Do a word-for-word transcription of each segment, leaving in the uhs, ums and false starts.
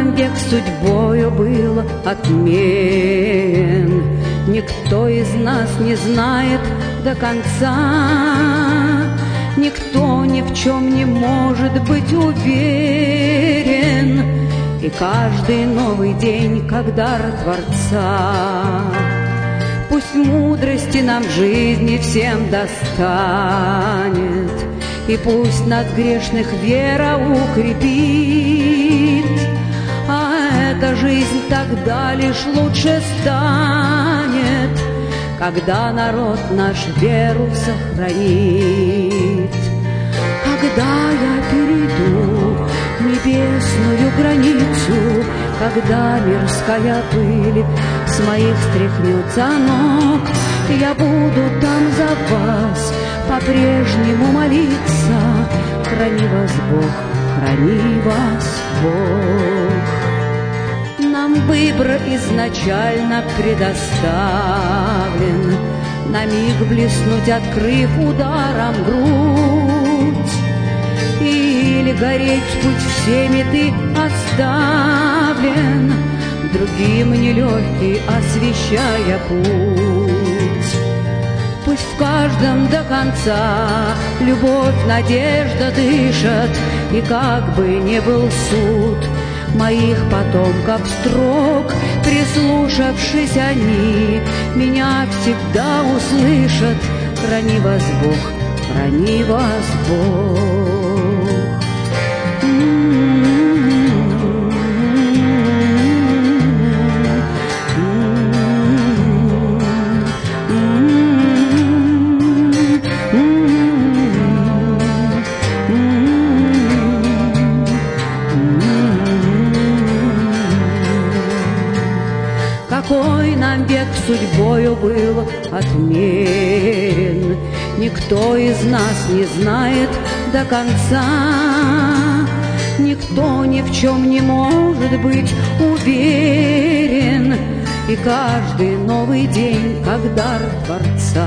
нам век судьбою был отмерен, никто из нас не знает до конца, никто ни в чем не может быть уверен, и каждый новый день как дар Творца. Пусть мудрости нам в жизни всем достанет, и пусть нас грешных вера укрепит, а эта жизнь тогда лишь лучше станет, когда народ наш веру сохранит. Когда я перейду небесную границу, когда мирская пыль с моих стряхнется ног, я буду там за вас по-прежнему молиться. Храни вас Бог, храни вас Бог. Нам выбор изначально предоставлен, на миг блеснуть, открыв ударом грудь, или гореть путь всеми ты оставлен, другим нелегкий освещая путь. Пусть в каждом до конца любовь, надежда дышат, и как бы ни был суд моих потомков строг, прислушавшись они, меня всегда услышат. Храни вас Бог, храни вас Бог. Какой нам век судьбою был отмерен, никто из нас не знает до конца, никто ни в чем не может быть уверен, и каждый новый день как дар Творца.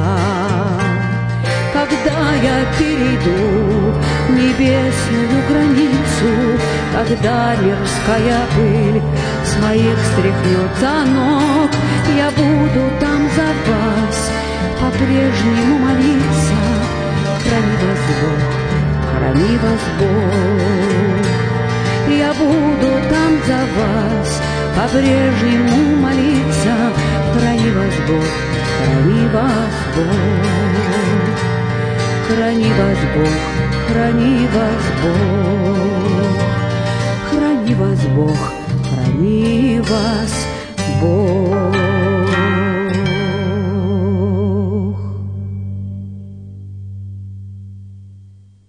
Когда я перейду небесную границу, когда мирская пыль с моих стряхнется ног, я буду там за вас по-прежнему молиться. Храни вас Бог, храни вас Бог. Я буду там за вас по-прежнему молиться. Храни вас Бог, храни вас Бог. Храни вас Бог, храни вас Бог. Храни вас Бог, храни вас Бог.